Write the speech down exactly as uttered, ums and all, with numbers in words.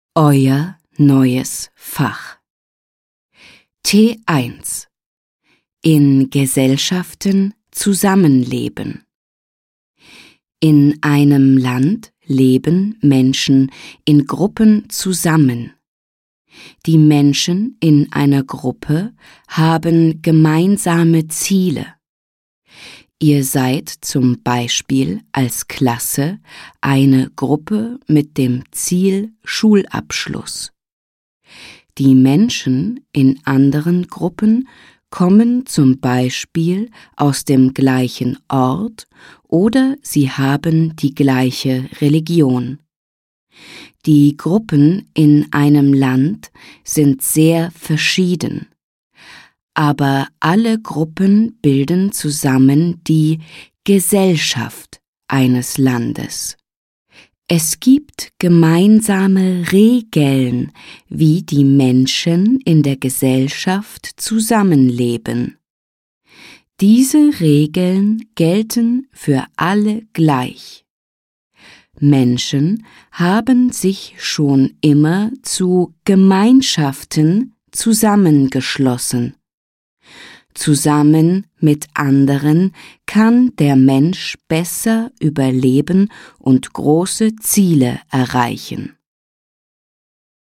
Euer neues Fach. T eins. In Gesellschaften zusammenleben. In einem Land leben Menschen in Gruppen zusammen. Die Menschen in einer Gruppe haben gemeinsame Ziele. Ihr seid zum Beispiel als Klasse eine Gruppe mit dem Ziel Schulabschluss. Die Menschen in anderen Gruppen kommen zum Beispiel aus dem gleichen Ort oder sie haben die gleiche Religion. Die Gruppen in einem Land sind sehr verschieden. Aber alle Gruppen bilden zusammen die Gesellschaft eines Landes. Es gibt gemeinsame Regeln, wie die Menschen in der Gesellschaft zusammenleben. Diese Regeln gelten für alle gleich. Menschen haben sich schon immer zu Gemeinschaften zusammengeschlossen. Zusammen mit anderen kann der Mensch besser überleben und große Ziele erreichen.